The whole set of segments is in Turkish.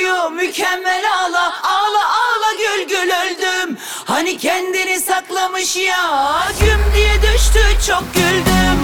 kuyu mükemmel ağla. Ağla ağla gül gül öldüm. Hani kendini saklamış ya, güm diye düştü çok güldüm.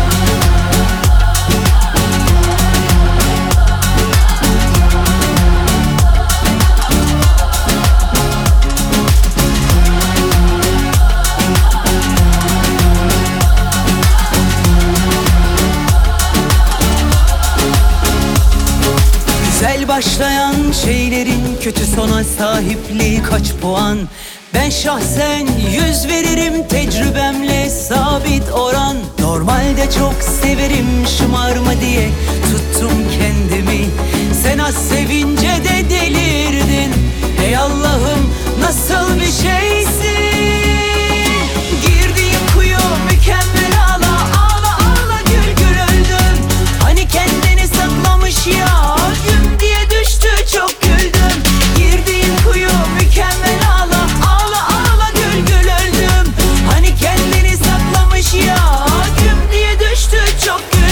Güzel başlayan şeylerin kötü sona sahipliği kaç puan? Ben şahsen 100 veririm, tecrübemle sabit oran. Normalde çok severim şımarma diye tuttum kendimi. Sen az sevince de delirdin. Ey Allah'ım nasıl bir şeysin? Girdiğim kuyu mükemmel ağla. Ağla ağla gül gül öldüm. Hani kendini saklamış ya, güm diye düştü çok güldüm. Girdiğim kuyu mükemmel ağla. Ağla ağla gül gül öldüm. Hani kendini saklamış ya, güm diye düştü çok güldüm.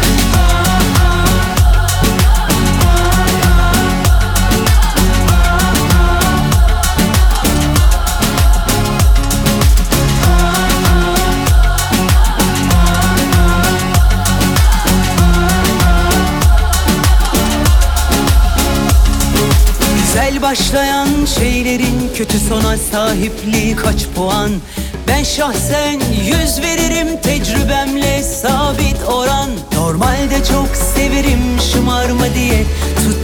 Güzel başlayan şeylerin kötü sona sahipliği kaç puan? Ben şahsen 100 veririm, tecrübemle sabit oran. Normalde çok severim şımarma diye